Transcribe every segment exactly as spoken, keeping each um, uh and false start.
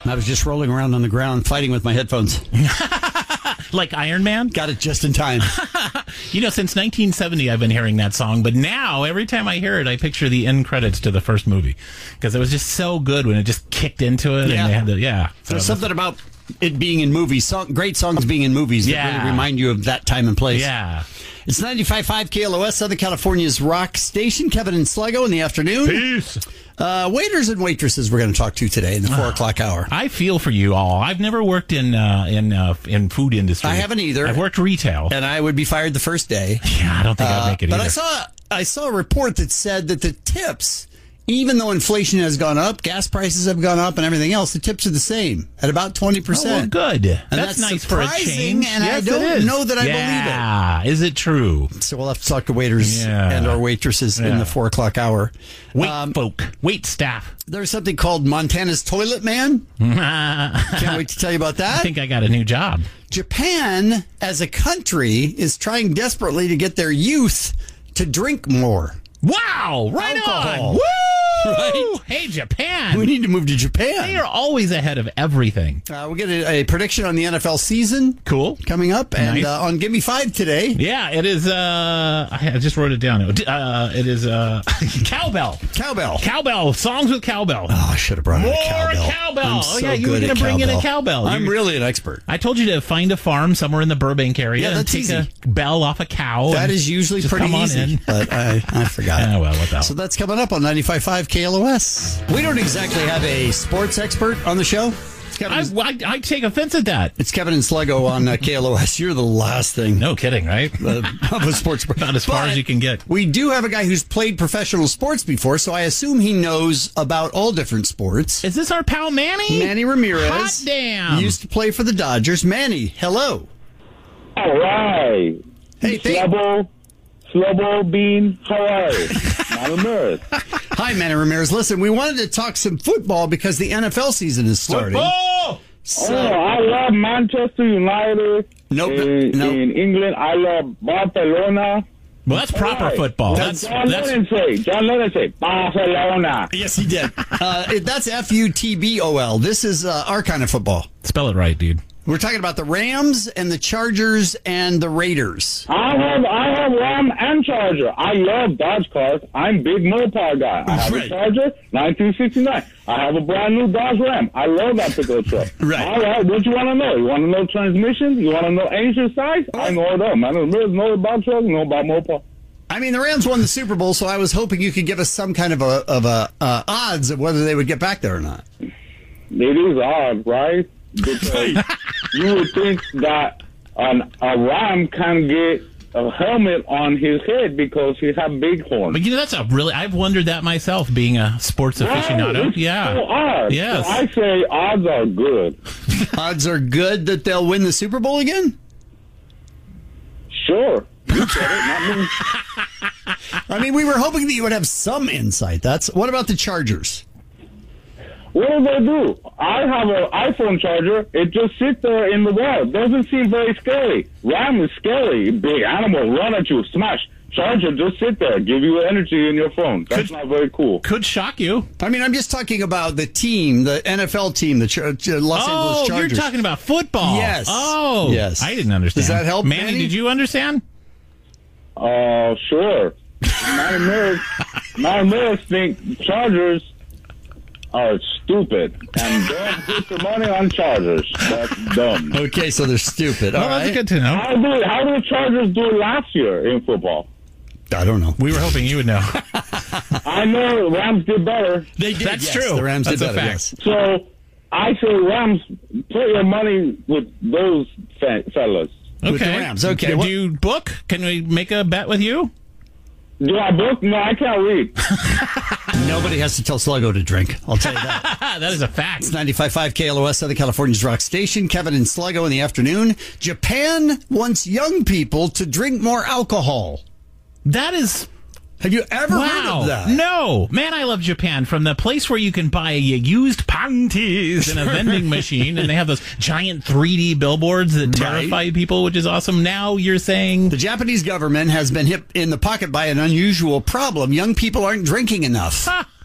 I was just rolling around on the ground fighting with my headphones. Like Iron Man? Got it just in time. You know, since nineteen seventy, I've been hearing that song, but now every time I hear it, I picture the end credits to the first movie because it was just so good when it just kicked into it. Yeah. And they had to, yeah. So There's something about it being in movies, song, great songs being in movies that Yeah. really remind you of that time and place. Yeah. It's ninety-five point five K L O S, Southern California's rock station. Kevin and Sluggo in the afternoon. Peace. Uh, waiters and waitresses we're going to talk to today in the four o'clock hour. I feel for you all. I've never worked in uh, in uh, in food industry. I haven't either. I've worked retail. And I would be fired the first day. Yeah, I don't think I'd make it Uh, but either. I saw I saw a report that said that the tips, even though inflation has gone up, gas prices have gone up, and everything else, the tips are the same at about twenty Oh, well, percent. good. And that's, that's nice for a surprising, change. and I Yes, don't it is. know that I believe it. Yeah, is it true? So we'll have to talk to waiters Yeah. and our waitresses in Yeah. the four o'clock hour. Wait, Um, folk, wait, staff. There's something called Montana's Toilet Man. Can't wait to tell you about I that. think I got a new job. Japan, as a country, is trying desperately to get their youth to drink more. Wow! Right Alcohol. on. Woo! Right? Hey, Japan. We need to move to Japan. They are always ahead of everything. Uh, we'll get a, a prediction on the N F L season Cool. coming up, and Nice. uh, on Give Me Five today. Yeah, it is. Uh, I I just wrote it down. Uh, it is uh, cowbell. Cowbell. Cowbell. Songs with cowbell. Oh, I should have brought in More a cowbell. cowbell. I'm Oh, so yeah, you were good going at to bring in a cowbell. cowbell. I'm You- really an expert. I told you to find a farm somewhere in the Burbank area Yeah, and that's take easy. a bell off a cow. That and is usually just pretty come on easy, in. but I, I forgot. Yeah, well, what the hell. So that's coming up on ninety-five point five K L O S. We don't exactly have a sports expert on the show. It's Kevin, I, and- I, I take offense at that. it's Kevin and Sluggo on uh, K L O S. You're the last thing No kidding, right? uh, of a sports. About as far But as you can get. We do have a guy who's played professional sports before, so I assume he knows about all different sports. Is this our pal Manny? Manny Ramirez. Hot damn. Used to play for the Dodgers. Manny, hello. All right. Hey, thank- Slubbo, Slubbo Bean, how are you? Not a mirror. Hi, Manny Ramirez. Listen, we wanted to talk some football because the N F L season is starting. Oh! So, Oh, I love Manchester United. Nope, In, nope. in England, I love Barcelona. Well, that's proper Right. football. That's- That's, John that's Lennon say, John Lennon say, Barcelona. yes, he did. Uh, it- that's F U T B O L. This is uh, our kind of football. spell it right, dude. We're talking about the Rams and the Chargers and the Raiders. I have I have Ram and Charger. I love Dodge cars. I'm big Mopar guy. I have Right. a Charger, nineteen sixty-nine. I have a brand new Dodge Ram. I love that pickup truck. Right. All right. What you want to know? You want to know transmission? You want to know engine size? I know it all, man. I know about trucks, know about Mopar. I mean, the Rams won the Super Bowl, so I was hoping you could give us some kind of a of a uh, odds of whether they would get back there or not. It is odd, right? Because you would think that an, a Ram can get a helmet on his head because he have big horns. But you know, that's a really, I've wondered that myself, being a sports aficionado. Right, it's Yeah. so odd. Yes. So I say odds are good. Odds are good that they'll win the Super Bowl again. Sure. You said it, not me. I mean, we were hoping that you would have some insight. That's what about the Chargers? What do they do? I have an iPhone charger. It just sits there in the wall. Doesn't seem very scary. Ram is scary. Big animal, run at you, smash. Charger, just sit there, give you energy in your phone. That's Could- not very cool. Could shock you. I mean, I'm just talking about the team, the N F L team, the Char- Ch- Los Oh, Angeles Chargers. you're talking about football. Yes. Oh. Yes. I didn't understand. Does that help, Manny, Manny? did you understand? Uh, sure. Nine Mills, Nine Mills think Chargers are stupid and don't put the money on Chargers. That's dumb. Okay, so they're stupid. All Well, that's right. good to know. How did how did Chargers do last year in football? I don't know. We were hoping you would know. I know Rams did better. They did. That's yes, true. The Rams That's did a better. fact. Yes. So I say Rams, put your money with those fe- fellas. Okay. With the Rams. Okay, Do what- you book? Can we make a bet with you? Do I book? No, I can't read. Nobody has to tell Sluggo to drink. I'll tell you that. that is a fact. It's ninety-five point five K L O S, Southern California's rock station. Kevin and Sluggo in the afternoon. Japan wants young people to drink more alcohol. That is... Have you ever heard Wow. of that? No. Man, I love Japan. From the place where you can buy used panties in a vending machine, and they have those giant three D billboards that terrify Right. people, which is awesome. Now you're saying... The Japanese government has been hit in the pocket by an unusual problem. Young people aren't drinking enough.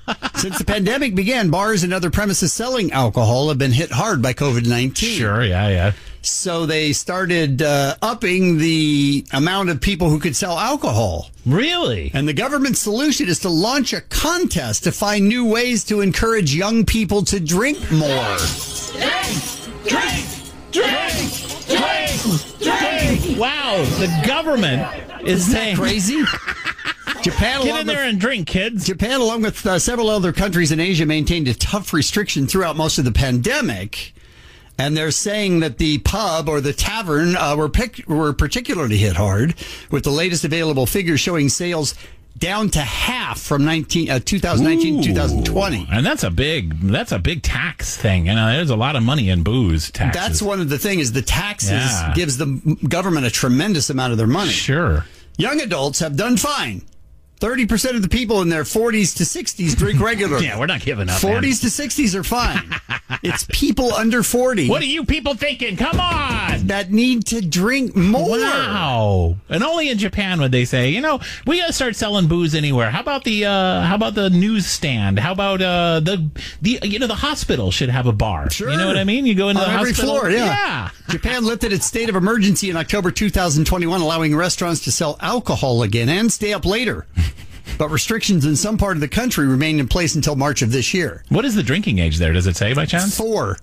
Since the pandemic began, bars and other premises selling alcohol have been hit hard by COVID nineteen. Sure, yeah, yeah. So they started uh, upping the amount of people who could sell alcohol. Really? And the government's solution is to launch a contest to find new ways to encourage young people to drink more. Drink! Drink! Drink! Drink! Drink! Wow, the government is Isn't saying... that crazy? Japan, Get along in there with, and drink, kids. Japan, along with uh, several other countries in Asia, maintained a tough restriction throughout most of the pandemic. And they're saying that the pub or the tavern uh, were pic- were particularly hit hard, with the latest available figures showing sales down to half from nineteen, uh, twenty nineteen to twenty twenty. And that's a big that's a big tax thing. You know, there's a lot of money in booze taxes. That's one of the things. The taxes Yeah. gives the government a tremendous amount of their money. Sure. Young adults have done fine. thirty percent of the people in their forties to sixties drink regularly. Yeah, we're not giving up. forties to sixties are fine. It's people under forty What are you people thinking? Come on. that need to drink more. Wow. And only in Japan would they say, you know, we got to start selling booze anywhere. How about the uh how about the newsstand? How about uh the the you know the hospital should have a bar. Sure. You know what I mean? You go into On the every hospital. floor, yeah. yeah. Japan lifted its state of emergency in October two thousand twenty-one, allowing restaurants to sell alcohol again and stay up later. But restrictions in some part of the country remained in place until March of this year. What is the drinking age there? Does it say by chance? Four.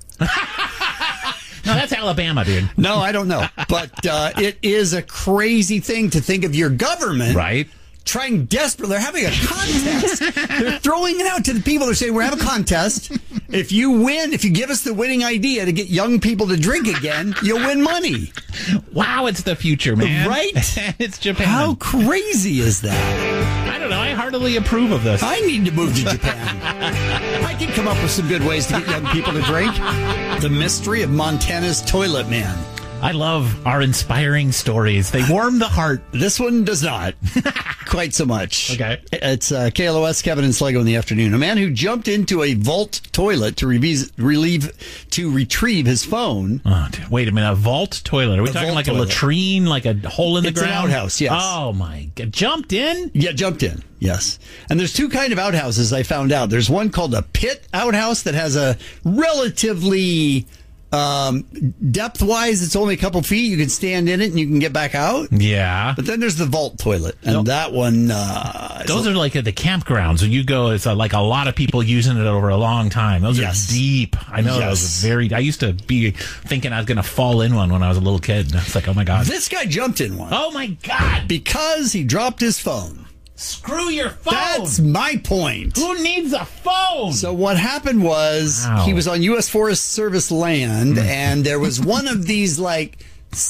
No, that's Alabama, dude. No, I don't know. But uh, it is a crazy thing to think of your government Right. trying desperately. They're having a contest. They're throwing it out to the people. They're saying, we're having a contest. If you win, if you give us the winning idea to get young people to drink again, you'll win money. Wow, it's the future, man. Right? It's Japan. How crazy is that? I don't know. I heartily approve of this. I need to move to Japan. I can come up with some good ways to get young people to drink. The mystery of Montana's Toilet Man. I love our inspiring stories. They warm the heart. This one does not quite so much. Okay. It's uh, K L O S, Kevin and Sligo in the afternoon. A man who jumped into a vault toilet to relieve, relieve to retrieve his phone. Oh, dude, wait a minute. A vault toilet. Are we A talking vault like toilet. a latrine, like a hole in the It's an ground? outhouse, yes. Oh, my God. Jumped in? Yeah, jumped in. Yes. And there's two kind of outhouses I found out. There's one called a pit outhouse that has a relatively um, depth-wise, it's only a couple feet. You can stand in it and you can get back out. Yeah. But then there's the vault toilet, and Nope. that one. Uh, Those are like at the campgrounds when you go. It's uh, like a lot of people using it over a long time. Those Yes. are deep. I know Yes. those are very. I used to be thinking I was going to fall in one when I was a little kid. And it's like, oh my God. this guy jumped in one Oh my God. because he dropped his phone. Screw your phone. That's my point. Who needs a phone? So what happened was Wow. he was on U S Forest Service land, and there was one of these like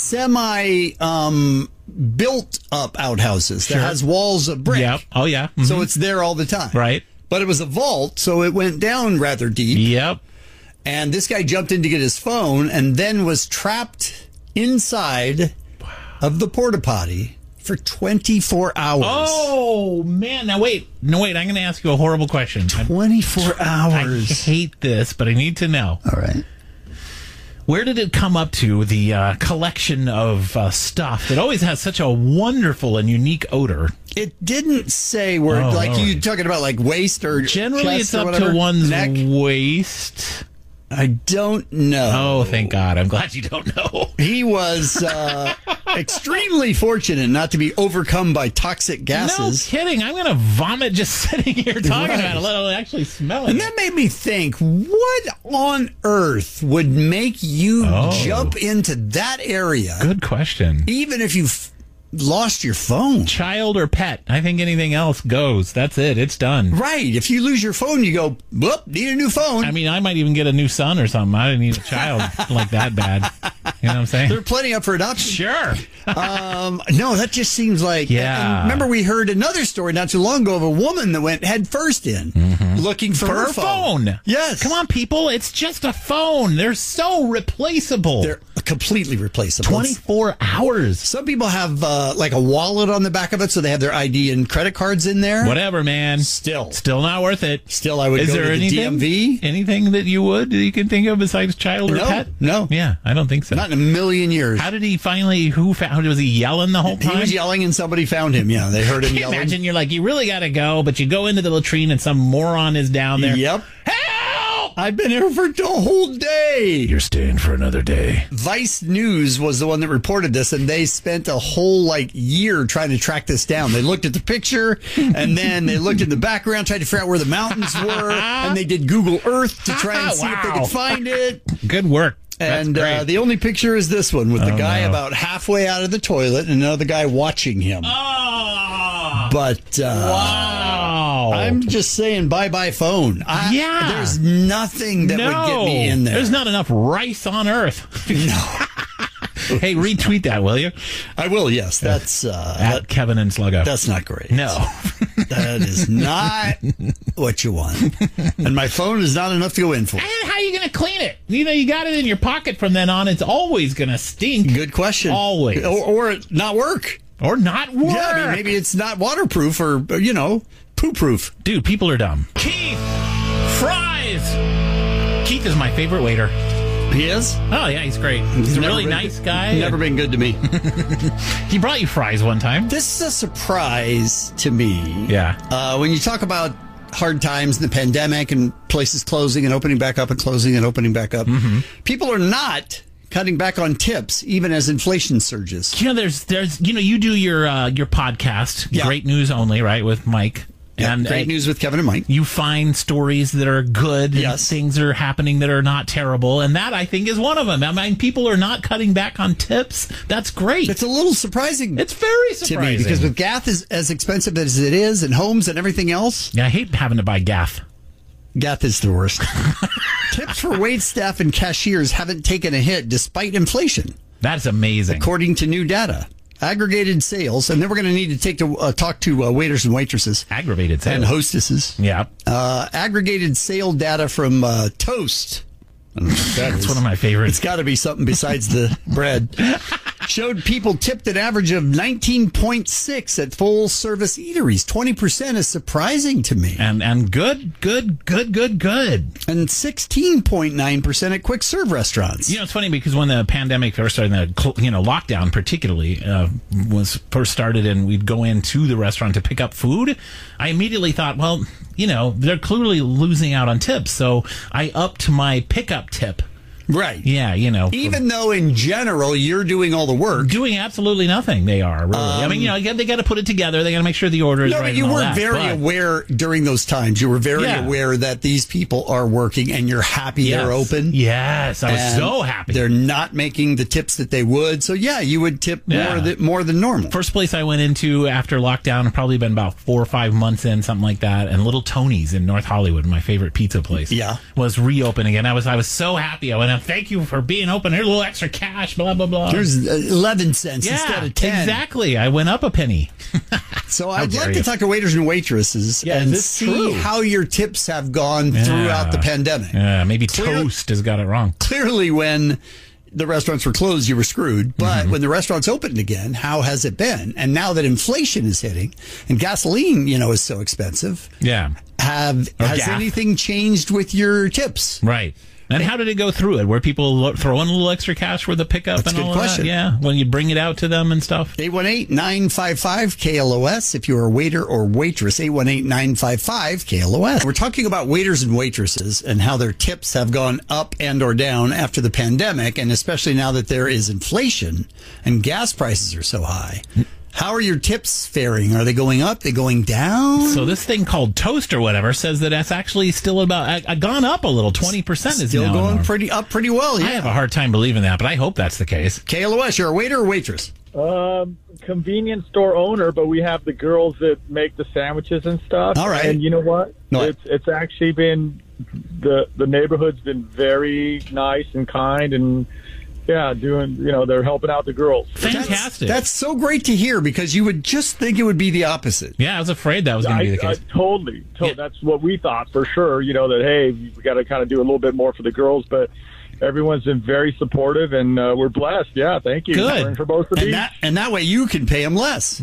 semi um, built up outhouses that Sure. has walls of brick. Yep. Oh yeah. Mhm. So it's there all the time. Right. But it was a vault, so it went down rather deep. Yep. And this guy jumped in to get his phone and then was trapped inside of the porta potty for twenty-four hours. Oh man! Now wait, no wait. I'm going to ask you a horrible question. I, twenty-four I hours. hate this, but I need to know. All right. Where did it come up to, the uh, collection of uh, stuff that always has such a wonderful and unique odor? It didn't say where, Oh, like all you right. talking about like waist or Generally, chest it's or up whatever? to one's neck. waist. I don't know. Oh, thank God. I'm glad you don't know. He was uh, extremely fortunate not to be overcome by toxic gases. No kidding. I'm going to vomit just sitting here talking Right. about it, let alone actually smelling And it. that made me think, what on earth would make you Oh. jump into that area, Good question. even if you've lost your phone? Child or pet? I think anything else goes. That's it. It's done. Right. If you lose your phone, you go, whoop, need a new phone. I mean, I might even get a new son or something. I didn't need a child like that bad. You know what I'm saying? There are plenty up for adoption. Sure. Um, no, that just seems like. Yeah. And remember, we heard another story not too long ago of a woman that went head first in looking for, For her her phone. Yes. Come on, people. It's just a phone. They're so replaceable. They're completely replaceable. twenty-four hours. Some people have uh, like a wallet on the back of it, so they have their I D and credit cards in there. Whatever, man. Still. Still not worth it. Still, I would Is go there to the anything, D M V. Anything that you would, that you can think of besides child or No, pet? no. Yeah, I don't think so. Not in a million years. How did he finally, who found, was he yelling the whole time? He was yelling and somebody found him. Yeah, they heard him Can you yelling. imagine you're like, you really got to go, but you go into the latrine and some moron is down there. Yep. Help! I've been here for a whole day. You're staying for another day. Vice News was the one that reported this, and they spent a whole like year trying to track this down. They looked at the picture, and then they looked in the background, tried to figure out where the mountains were, and they did Google Earth to try and see if they Wow. could find it. Good work. That's And great. uh, the only picture is this one with the Oh, guy no. about halfway out of the toilet and another guy watching him. Oh! But uh, Wow. I'm just saying, bye-bye phone. I, Yeah. There's nothing that no, would get me in there. There's not enough rice on earth. No. Hey, retweet that, will you? I will, yes. That's uh, At that, Kevin and Sluggo. that's not great. No. That is not what you want. And my phone is not enough to go in for. And how are you going to clean it? You know, you got it in your pocket from then on. It's always going to stink. Good question. Always. Or, or it not work. Or not work. Yeah, I mean, maybe it's not waterproof or, you know, poo-proof. Dude, people are dumb. Keith Fries. Keith is my favorite waiter. He is? Oh, yeah, he's great. He's a Never really been- nice guy. Never been good to me. He brought you fries one time. This is a surprise to me. Yeah. Uh, when you talk about hard times, the pandemic, and places closing and opening back up and closing and opening back up, Mm-hmm. people are not cutting back on tips, even as inflation surges. You know, there's, there's, you know, you do your, uh, your podcast, Yeah. Great News Only, right, with Mike. Yeah, And great uh, news with Kevin and Mike. You find stories that are good, and Yes. things are happening that are not terrible, and that, I think, is one of them. I mean, people are not cutting back on tips. That's great. It's a little surprising It's very to surprising. me because with gas is as expensive as it is, and homes and everything else, yeah, I hate having to buy gaff. gas is the worst. Tips for wait staff and cashiers haven't taken a hit despite inflation, That's amazing. according to new data. Aggregated sales, and then we're going to need to take to uh, talk to uh, waiters and waitresses Aggravated sales. and hostesses. Yeah. Uh, aggregated sale data from uh, Toast. I don't know what that That's is. one of my favorites. It's got to be something besides the bread. Showed people tipped an average of nineteen point six at full service eateries. twenty percent is surprising to me. And and good, good, good, good, good. And sixteen point nine percent at quick serve restaurants. You know, it's funny because when the pandemic first started, the cl- you know lockdown particularly uh, was first started, and we'd go into the restaurant to pick up food, I immediately thought, well, you know, they're clearly losing out on tips, so I upped my pickup tip. Right. Yeah, you know, Even though in general you're doing all the work. doing absolutely nothing. They are really. I mean, you know, they got to put it together. They got to make sure the order is No, right. but you and all were that, very but- aware during those times. You were very Yeah. aware that these people are working and you're happy Yes. they're open. Yes, I was And so happy. They're not making the tips that they would. So, yeah, you would tip Yeah. more, than, more than normal. First place I went into after lockdown, probably been about four or five months in, something like that. And Little Tony's in North Hollywood, my favorite pizza place, Yeah. was reopening, and I was I was so happy. I went, "Thank you for being open. Here's a little extra cash." Blah blah blah. There's eleven cents yeah, instead of ten. exactly. I went up a penny. So I'd dare like you. to talk to waiters and waitresses Yeah, and is this see true? how your tips have gone throughout the pandemic. Yeah, maybe Clear- Toast has got it wrong. Clearly, when the restaurants were closed, you were screwed. But Mm-hmm. when the restaurants opened again, how has it been? And now that inflation is hitting and gasoline, you know, is so expensive, Yeah, have Or has gas. anything changed with your tips? right. And how did it go through it? Were people lo- throwing a little extra cash for the pickup That's and a good all question. of that? Yeah, when you bring it out to them and stuff. eight one eight, nine five five, K L O S if you're a waiter or waitress. eight one eight, nine five five, K L O S. We're talking about waiters and waitresses and how their tips have gone up and or down after the pandemic, and especially now that there is inflation and gas prices are so high. How are your tips faring? Are they going up? They going down? So this thing called Toast or whatever says that that's actually still about uh, gone up a little. Twenty percent is Still now going normal. pretty up pretty well, yeah. I have a hard time believing that, but I hope that's the case. K L O S, you're a waiter or waitress? Um, convenience store owner, but we have the girls that make the sandwiches and stuff. All right. And you know what? No. It's it's actually been the the neighborhood's been very nice and kind, and yeah, doing you know they're helping out the girls. Fantastic. That's, that's so great to hear because you would just think it would be the opposite. yeah, I was afraid that was going to be the I, I case. totally, to- Yeah. That's what we thought for sure. You know that hey, we got to kind of do a little bit more for the girls, but everyone's been very supportive, and uh, we're blessed. Yeah, thank you. Good. We're in Hermosa And Beach. that, and that way you can pay them less.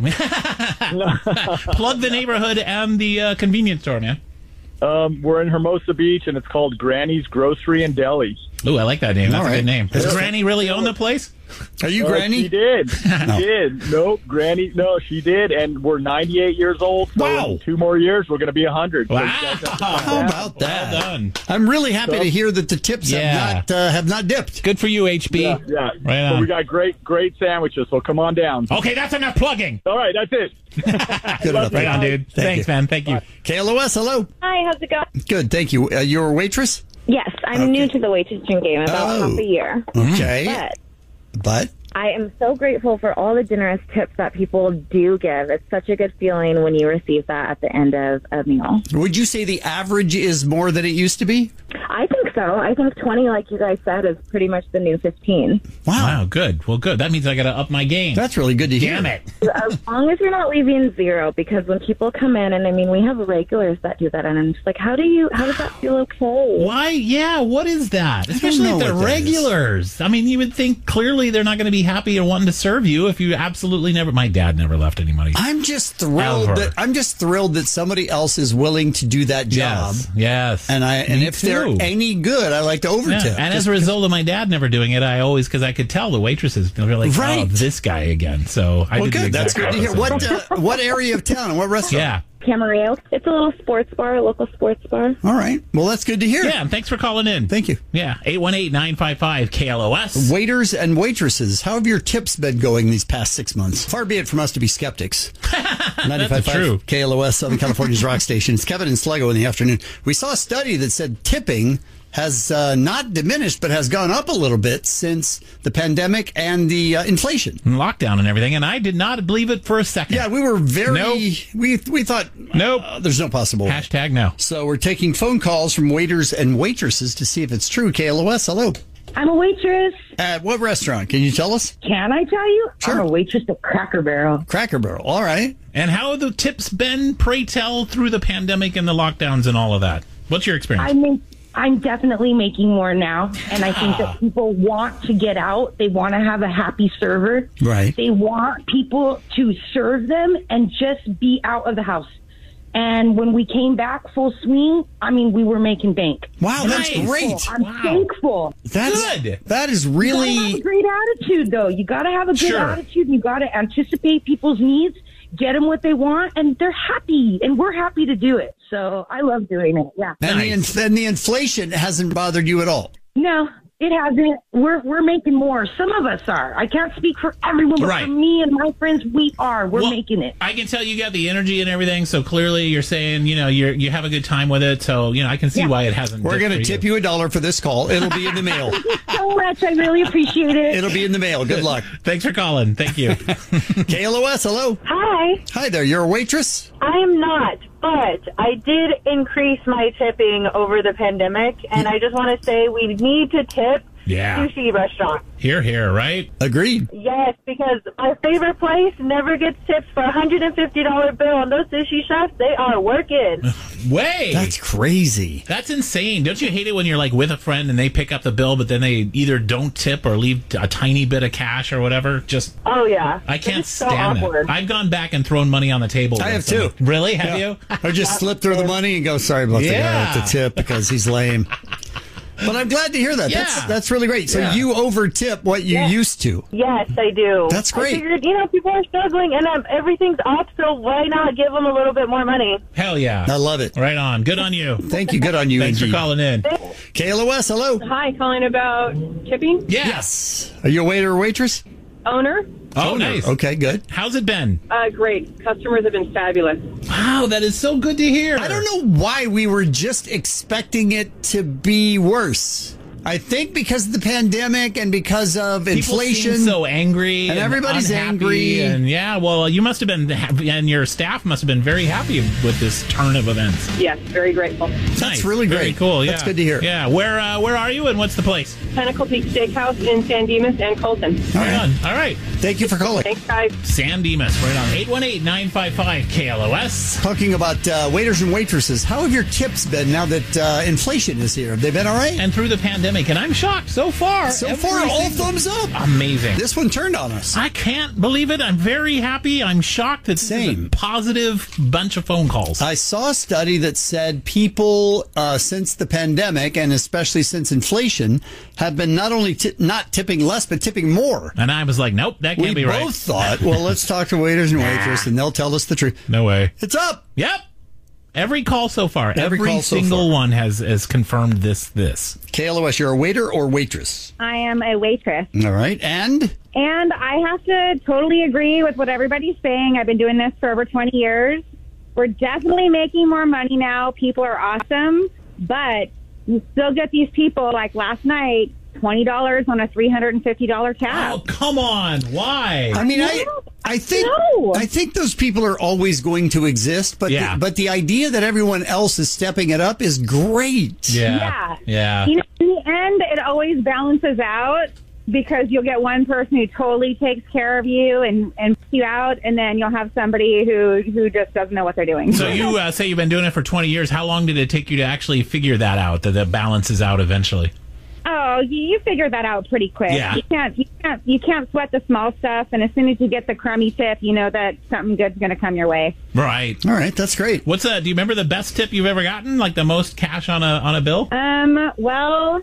Plug the neighborhood and the uh, convenience store, man. Um, we're in Hermosa Beach, and it's called Granny's Grocery and Deli. Ooh, I like that name. That's All a right. good name. Does Yeah. Granny really own the place? Are you Uh, Granny? She did. She did. Nope, Granny. No, she did. And we're ninety-eight years old. So Wow. in two more years, we're going to be one hundred. Wow. How about that? Well done. I'm really happy to hear that the tips Yeah. have not uh, have not dipped. Good for you, H B. Yeah, yeah. Right So on. we got great, great sandwiches. So come on down. Okay, that's enough plugging. All right, that's it. Good enough. Right on, dude. Thank Thanks, you. man. Thank you. K L O S, hello. Hi, how's it going? Good, thank you. Uh, you're a waitress? Yes, I'm Okay. new to the waitressing game, about Oh. half a year. Okay. But But I am so grateful for all the generous tips that people do give. It's such a good feeling when you receive that at the end of a meal. would you say the average is more than it used to be? I think so. I think twenty, like you guys said, is pretty much the new fifteen. Wow, good. Well, good. That means I got to up my game. That's really good to hear. Damn it. As long as you're not leaving zero, because when people come in, and I mean, we have regulars that do that, and I'm just like, how do you, how does that feel okay? Why? Yeah, what is that? Especially know if they're what that is. regulars. I mean, you would think clearly they're not going to be happy or wanting to serve you if you absolutely never. My dad never left any money. I'm just thrilled Ever. that I'm just thrilled that somebody else is willing to do that job. Yes. Yes. And I and Me if they're too. any good, I like to overtip. Yeah. And Just as a result of my dad never doing it, I always, because I could tell the waitresses, they were like, Right. oh, this guy again. So I well, did the good. That's exact good to hear. opposite. What uh, what area of town and what restaurant? Yeah. Camarillo. It's a little sports bar, a local sports bar. All right. Well, that's good to hear. Yeah. And thanks for calling in. Thank you. Yeah. eight one eight, nine five five, K L O S. Waiters and waitresses, how have your tips been going these past six months? Far be it from us to be skeptics. ninety-five point five true. K L O S, Southern California's rock station. It's Kevin and Sligo in the afternoon. We saw a study that said tipping has uh, not diminished, but has gone up a little bit since the pandemic and the uh, inflation. And lockdown and everything. And I did not believe it for a second. Yeah, we were very. Nope. We we thought Nope. uh, there's no possible way. Hashtag no. So we're taking phone calls from waiters and waitresses to see if it's true. K L O S, hello. I'm a waitress. At what restaurant? Can you tell us? Can I tell you? Sure. I'm a waitress at Cracker Barrel. Cracker Barrel. All right. And how have the tips been, pray tell, through the pandemic and the lockdowns and all of that? What's your experience? I mean, I'm definitely making more now, and I think that people want to get out. They want to have a happy server. Right. They want people to serve them and just be out of the house. And when we came back full swing, I mean, we were making bank. Wow, that's Nice. great. I'm Wow. thankful. That's Good. That is You gotta have really a great attitude, though. You got to have a good Sure. attitude. You got to anticipate people's needs, get them what they want, and they're happy. And we're happy to do it. So I love doing it. Yeah. and, Nice. the, and the inflation hasn't bothered you at all. No, it hasn't. We're we're making more. Some of us are. I can't speak for everyone, but Right. for me and my friends, we are. We're Well, making it. I can tell you got the energy and everything, so clearly you're saying, you know, you're you have a good time with it. So, you know, I can see Yeah. why it hasn't. We're dipped going to for tip you a dollar for this call. It'll be in the mail. So much. I really appreciate it. It'll be in the mail. Good luck. Thanks for calling. Thank you. K L O S, hello. Hi, Hi there. You're a waitress? I am not, but I did increase my tipping over the pandemic, and I just want to say we need to tip Yeah. sushi restaurants. Here, here, right? Agreed. Yes, because my favorite place never gets tips for a one hundred fifty dollars bill, and those sushi chefs, they are working. Way. That's crazy. That's insane. Don't you hate it when you're like with a friend and they pick up the bill, but then they either don't tip or leave a tiny bit of cash or whatever? Just, Oh, yeah. I can't It's so stand awkward. it. I've gone back and thrown money on the table. I with have too. someone. Really? Have you? Or just slip through the money and go, sorry about the guy Yeah. at the tip because he's lame. But I'm glad to hear that. That's Yeah. that's really great. So Yeah. you over tip what you used to. Yes, I do. That's great. I figured, you know, people are struggling, and um, everything's up, so why not give them a little bit more money? Hell yeah. I love it. Right on. Good on you. Thank you. Good on you, Thanks for indeed. calling in. K L O S, hello. Hi, calling about tipping. Yeah. Yes. Are you a waiter or waitress? Owner. Oh, nice. Okay, good. How's it been? Uh, great. Customers have been fabulous. Wow, that is so good to hear. I don't know why we were just expecting it to be worse. I think because of the pandemic and because of People inflation. seem so angry And everybody's unhappy, angry. and yeah, well, you must have been, and your staff must have been very happy with this turn of events. Yes, very grateful. That's Nice. really great. Very cool. Yeah, That's good to hear. Yeah, where uh, where are you, and what's the place? Pinnacle Peak Steakhouse in San Dimas and Colton. All Right right. on. All right, Thank you for calling. Thanks, guys. San Dimas. Right on. eight one eight, nine five five, K L O S. Talking about uh, waiters and waitresses, how have your tips been now that uh, inflation is here? Have they been all right? And through the pandemic pandemic, and I'm shocked so far. So far, all thumbs up. Amazing. This one turned on us. I can't believe it. I'm very happy. I'm shocked that this Same. is a positive bunch of phone calls. I saw a study that said people, uh, since the pandemic, and especially since inflation, have been not only t- not tipping less, but tipping more. And I was like, nope, that can't we be right. both thought, well, let's talk to waiters and waitresses, and they'll tell us the truth. No way. It's up. Yep. Every call so far, Every every, call so single far. one has, has confirmed this, this. K L O S, you're a waiter or waitress? I am a waitress. All right. And? And I have to totally agree with what everybody's saying. I've been doing this for over twenty years. We're definitely making more money now. People are awesome. But you still get these people, like last night, twenty dollars on a three hundred fifty dollars tab. Oh, come on. Why? I mean, I I think No. I think those people are always going to exist, but Yeah. the, but the idea that everyone else is stepping it up is great. Yeah. Yeah. You know, in the end, it always balances out because you'll get one person who totally takes care of you and, and puts you out, and then you'll have somebody who, who just doesn't know what they're doing. So you uh, say you've been doing it for twenty years. How long did it take you to actually figure that out, that that balances out eventually? Oh, you, you figure that out pretty quick. Yeah. You can't, you can't, you can't sweat the small stuff. And as soon as you get the crummy tip, you know that something good's going to come your way. Right. All right, that's great. What's uh, do you remember the best tip you've ever gotten? Like the most cash on a on a bill? Um. Well,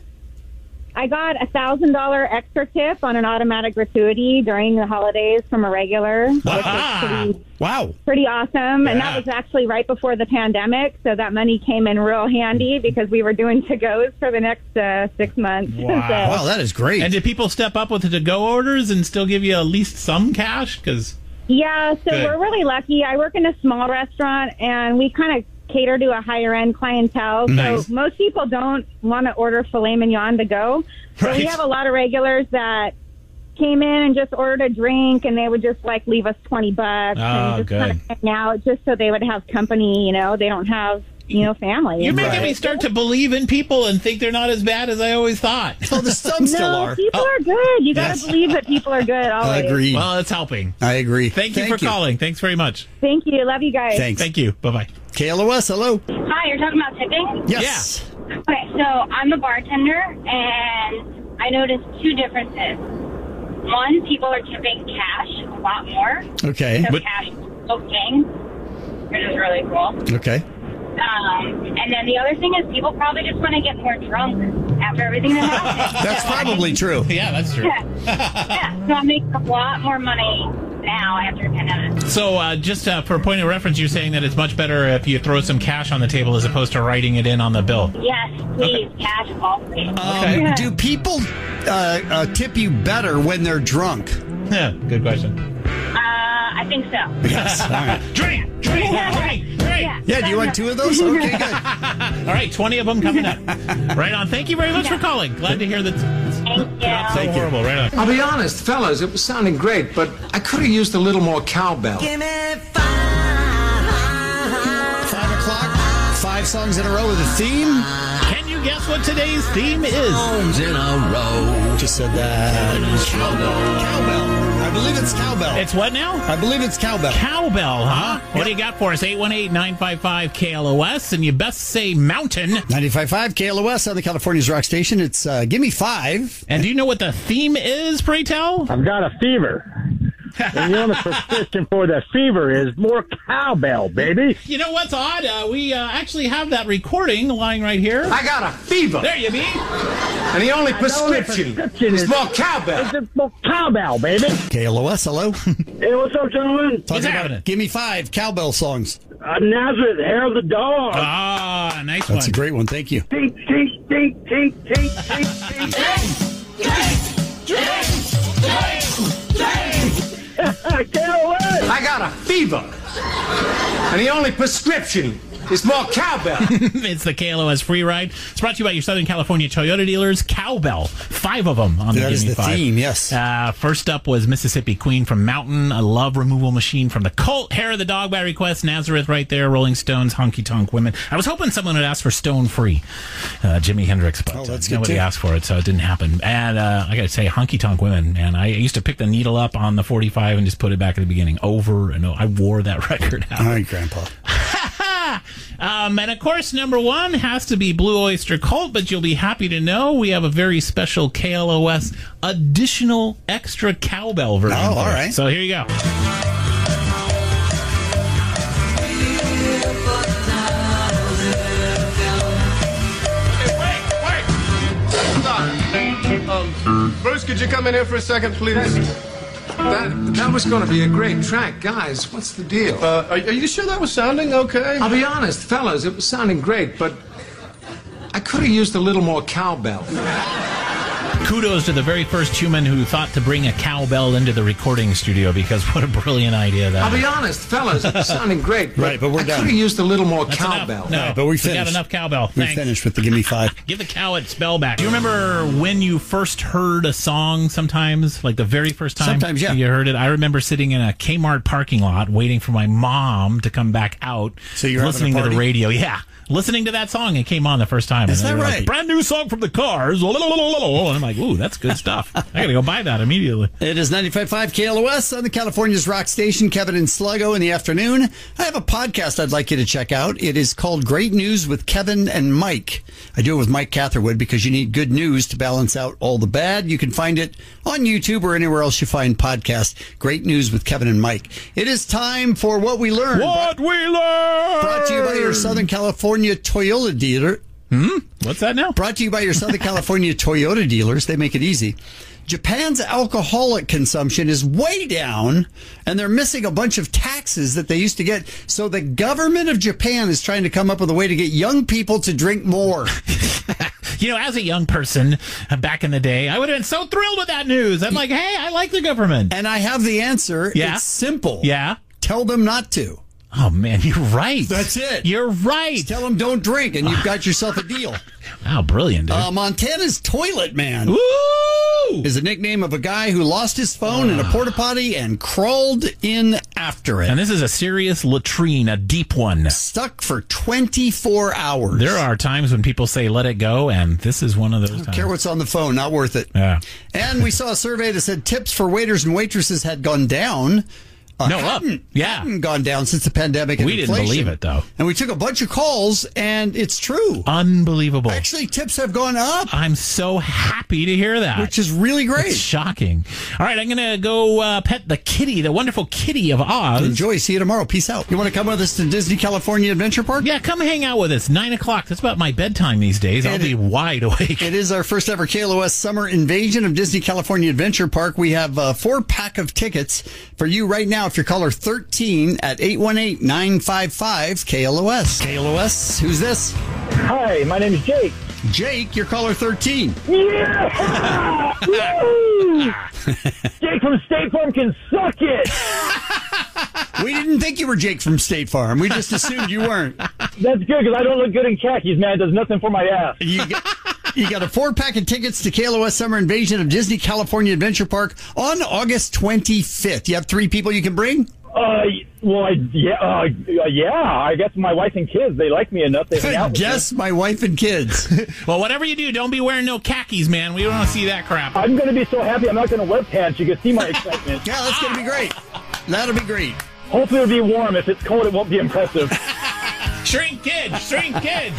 I got a thousand dollar extra tip on an automatic gratuity during the holidays from a regular, which was pretty, Wow. pretty awesome. And Yeah. that was actually right before the pandemic, so that money came in real handy because we were doing to-goes for the next uh, six months. Wow. So- Wow, that is great. And did people step up with the to-go orders and still give you at least some cash? Because Yeah, so Good. we're really lucky. I work in a small restaurant, and we kind of cater to a higher-end clientele. Nice. So most people don't want to order filet mignon to go. So Right. we have a lot of regulars that came in and just ordered a drink, and they would just, like, leave us twenty bucks Oh, and just good. kind of hang out just so they would have company, you know. They don't have, you know, family. you're making Right. me start to believe in people and think they're not as bad as I always thought. Oh, the some still No, are. people are good. You got to Yes. believe that people are good I always. agree. Well, it's helping. I agree. Thank you for calling. Thanks very much. Thank you. Love you guys. Thanks. Thank you. Bye-bye. K L O S, hello. Hi, you're talking about tipping? Yes. Okay, so I'm a bartender, and I noticed two differences. One, people are tipping cash a lot more. Okay. So But- cash booking, which is really cool. Okay. Um, and then the other thing is people probably just want to get more drunk after everything that happened. That's So I probably think- true. Yeah, that's true. Yeah. yeah, so I'm making a lot more money now after the pandemic. So, uh, just uh, for a point of reference, you're saying that it's much better if you throw some cash on the table as opposed to writing it in on the bill. Yes, please, cash all, please. Um, do people uh, uh, tip you better when they're drunk? Yeah, good question. Uh, I think so. Yes. All right. Drink, drink, drink, drink. Yeah, do you want two of those? Okay, good. All right, twenty of them coming up. Right on. Thank you very much for calling. Glad to hear that. Thank you. Not so horrible. Right on. I'll be honest, fellas, it was sounding great, but I could have used a little more cowbell. Five o'clock, five songs in a row with a theme. Can you guess what today's theme is? Songs in a row. Just said that. Cowbell. Cowbell. I believe it's cowbell. It's what now? I believe it's cowbell. Cowbell, huh? What do you got for us? eight one eight, nine five five, K L O S, and you best say mountain. ninety-five point five K L O S on the California's Rock Station. It's uh, Gimme Five. And do you know what the theme is, pray tell? I've got a fever. And the only prescription for the fever is more cowbell, baby. You know what's odd? Uh, we uh, actually have that recording lying right here. I got a fever. There you be. And the only prescription, prescription is is- more cowbell. It's just more cowbell, baby. K L O S, hello. Hey, what's up, gentlemen? Talking happening? about Gimme Five cowbell songs. Uh, Nazareth, Hair of the Dog. Ah, nice That's one. a great one. Thank you. Tink, tink, tink, tink, tink, tink, tink. I can't wait. I got a fever. And the only prescription is more cowbell. It's the K L O S free ride. It's brought to you by your Southern California Toyota dealers. Cowbell. Five of them on the That is Gimme the Five. theme, yes. Uh, first up was Mississippi Queen from Mountain, a love removal machine from the Cult, Hair of the Dog by request, Nazareth right there, Rolling Stones, Honky Tonk Women. I was hoping someone would ask for Stone Free, uh, Jimi Hendrix, but Oh, that's uh, good, nobody too. asked for it, so it didn't happen. And uh, I got to say, Honky Tonk Women, man, I used to pick the needle up on the forty-five and just put it back at the beginning over and over. I wore that record out. All right, Grandpa. uh, Um, and of course, number one has to be Blue Oyster Cult, but you'll be happy to know we have a very special K L O S additional extra cowbell version. Oh, all right. So here you go. Um, Bruce, could you come in here for a second, please? That, that was going to be a great track. Guys, what's the deal? Uh, are, are you sure that was sounding okay? I'll be honest, fellas, it was sounding great, but I could have used a little more cowbell. Kudos to the very first human who thought to bring a cowbell into the recording studio, because what a brilliant idea that I'll is. be honest, fellas, it was sounding great. But Right, but we're I done. could have used a little more That's cowbell. enough. No, All right, but we we got finished. enough cowbell. We Thanks. finished with the Gimme Five. Give the cow its bell back. Do you remember when you first heard a song sometimes? Like the very first time Sometimes, yeah. you heard it? I remember sitting in a Kmart parking lot waiting for my mom to come back out. So you were having a listening to the party? radio. Yeah. Listening to that song. It came on the first time. Is and they that were right? Like, brand new song from the Cars. And I'm like, ooh, that's good stuff. I got to go buy that immediately. It is ninety-five point five K L O S on the California's rock station. Kevin and Sluggo in the afternoon. I have a podcast I'd like you to check out. It is called Great News with Kevin and Mike. I do it with Mike Catherwood because you need good news to balance out all the bad. You can find it on YouTube or anywhere else you find podcasts. Great News with Kevin and Mike. It is time for What We Learned. What we learned! Brought to you by your Southern California Toyota dealer. Hmm? What's that now? Brought to you by your Southern California Toyota dealers. They make it easy. Japan's alcoholic consumption is way down, and they're missing a bunch of taxes that they used to get. So the government of Japan is trying to come up with a way to get young people to drink more. You know, as a young person uh, back in the day, I would have been so thrilled with that news. I'm like, hey, I like the government. And I have the answer. Yeah. It's simple. Yeah. Tell them not to. Oh, man, you're right. That's it. You're right. Just tell them don't drink, and you've got yourself a deal. Wow, brilliant, dude. Uh, Montana's Toilet Man Woo! is a nickname of a guy who lost his phone in a porta potty and crawled in after it. And this is a serious latrine, a deep one. Stuck for twenty-four hours. There are times when people say let it go, and this is one of those I don't times. care what's on the phone, not worth it. Yeah. And we saw a survey that said tips for waiters and waitresses had gone down. Uh, No, up. hadn't- Yeah. hadn't gone down since the pandemic. And We didn't inflation. believe it, though. And we took a bunch of calls, and it's true. Unbelievable. Actually, tips have gone up, I'm so happy to hear that. which is really great. It's shocking. All right, I'm going to go uh, pet the kitty, the wonderful kitty of Oz. Enjoy. See you tomorrow. Peace out. You want to come with us to Disney California Adventure Park? Yeah, come hang out with us. Nine o'clock. That's about my bedtime these days. I'll And be it- wide awake. It is our first ever K L O S summer invasion of Disney California Adventure Park. We have a four pack of tickets for you right now if you're caller thirteen at eight one eight, nine five five K L O S. K L O S, who's this? Hi, my name is Jake. Jake, you're caller thirteen. Yeah! Woo! Jake from State Farm can suck it. We didn't think you were Jake from State Farm. We just assumed you weren't. That's good because I don't look good in khakis, man. It does nothing for my ass. You got, you got a four pack of tickets to K L O S Summer Invasion of Disney California Adventure Park on August twenty-fifth. You have three people you can bring? Uh, well, I, yeah, uh, yeah. I guess my wife and kids, they like me enough. They hang out with Yes, my wife and kids. Well, whatever you do, don't be wearing no khakis, man. We don't want to see that crap. me. I'm going to be so happy I'm not going to wear pants. You can see my excitement. Yeah, that's going to be great. That'll be great. Hopefully it'll be warm. If it's cold, it won't be impressive. Shrink kids, shrink kids.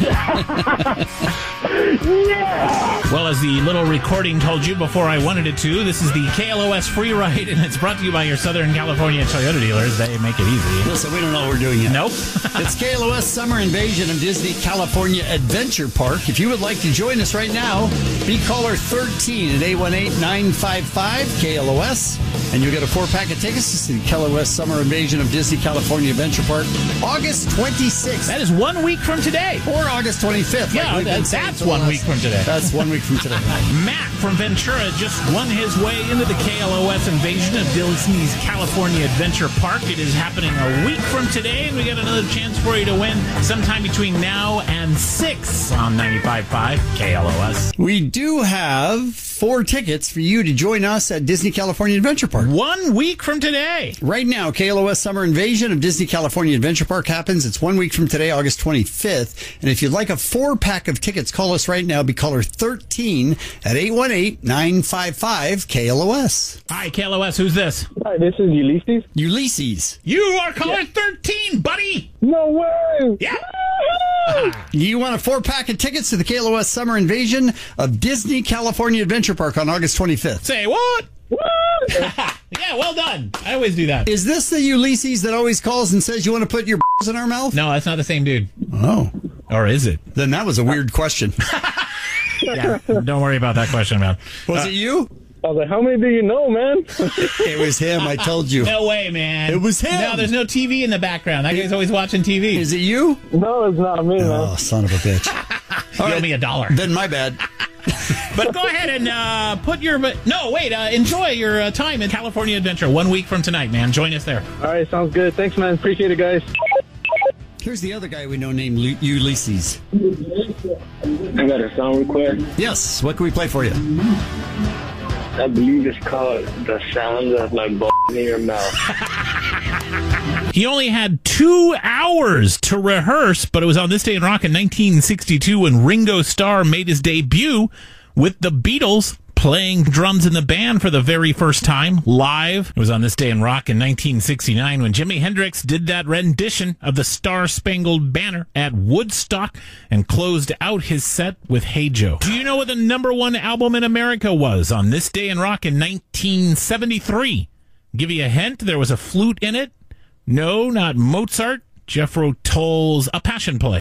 Yeah! Well, as the little recording told you before I wanted it to, this is the K L O S free ride, and it's brought to you by your Southern California Toyota dealers. They make it easy. Listen, we don't know what we're doing yet. Nope. It's K L O S Summer Invasion of Disney California Adventure Park. If you would like to join us right now, be caller thirteen at eight one eight, nine five five K L O S, and you'll get a four-pack of tickets to see K L O S Summer Invasion of Disney California Adventure Park August twenty-sixth. That is one week from today. Or August twenty-fifth. Yeah, we've been that- saying that's for the one last- week from today. That's one week from today. Matt from Ventura just won his way into the K L O S invasion of Disney's California Adventure Park. It is happening a week from today, and we got another chance for you to win sometime between now and six on ninety-five point five K L O S. We do have four tickets for you to join us at Disney California Adventure Park. One week from today. Right now, K L O S Summer Invasion of Disney California Adventure Park happens. It's one week from today, August twenty-fifth. And if you'd like a four-pack of tickets, call us right now. Be caller thirteen at eight one eight, nine five five, K L O S. Hi, K L O S. Who's this? Hi, this is Ulysses. Ulysses. You are caller thirteen, buddy. No way. Yeah. You want a four-pack of tickets to the K L O S Summer Invasion of Disney California Adventure Park on August twenty-fifth. Say what? Yeah, well done. I always do that. Is this the Ulysses that always calls and says you want to put your in our mouth? No, that's not the same dude. Oh. Or is it? Then that was a weird question. Yeah, don't worry about that question, man. Was Uh, it you? I was like, how many do you know, man? It was him, I told you. No way, man. It was him. No, there's no T V in the background. That guy's always watching T V. Is it you? No, it's not me, man. Oh, son of a bitch. You All owe right. me a dollar. Then my bad. But go ahead and uh, put your... No, wait. Uh, enjoy your uh, time in California Adventure. One week from tonight, man. Join us there. All right, sounds good. Thanks, man. Appreciate it, guys. Here's the other guy we know named Lu- Ulysses. I got a song request. Yes, what can we play for you? I believe it's called The Sound of My Balls in Your Mouth. He only had two hours to rehearse, but it was on this day in rock in nineteen sixty-two when Ringo Starr made his debut with the Beatles playing drums in the band for the very first time live. It was on this day in rock in nineteen sixty-nine when Jimi Hendrix did that rendition of the Star Spangled Banner at Woodstock and closed out his set with Hey Joe. Do you know what the number one album in America was on this day in rock in nineteen seventy-three? Give you a hint, there was a flute in it. No, not Mozart. Jethro Tull's A Passion Play.